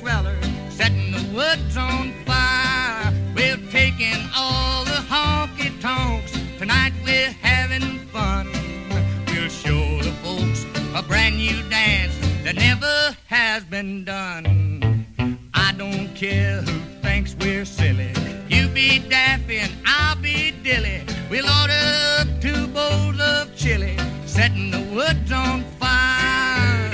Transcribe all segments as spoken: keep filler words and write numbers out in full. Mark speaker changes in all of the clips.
Speaker 1: sweller, setting the woods on fire. We're taking all the honky-tonks. Tonight we're having fun. We'll show the folks a brand new dance that never has been done. I don't care who thinks we're silly. You be Daffy and I'll be Dilly. We'll order up two bowls of chili, setting the woods on fire.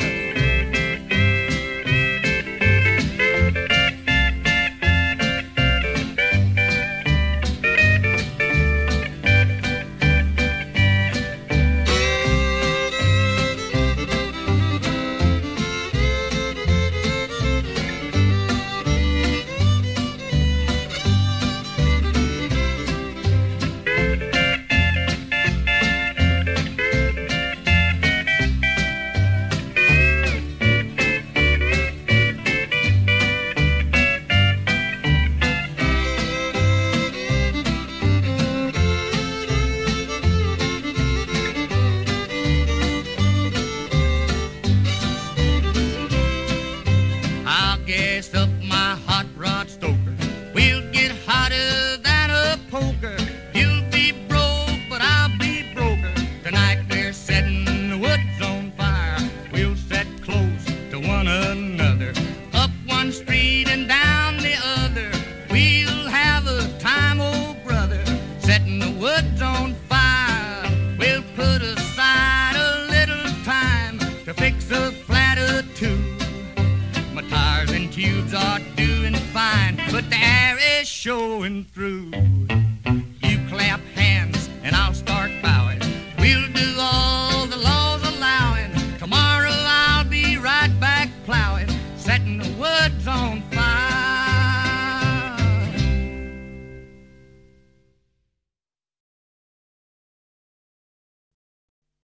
Speaker 1: Gas up my hot rod stoker. We'll get hotter than a poker. You'll be broke, but I'll be broker. Tonight we're setting the woods on fire. We'll set close to one another, up one street and down the other. We'll have a time, old brother, setting the woods on fire. We'll put aside a little time to fix a flat or two. My tires and tubes are doing fine, but the air is showing through. You clap hands and I'll start bowing. We'll do all the laws allowing. Tomorrow I'll be right back plowing, setting the woods on fire.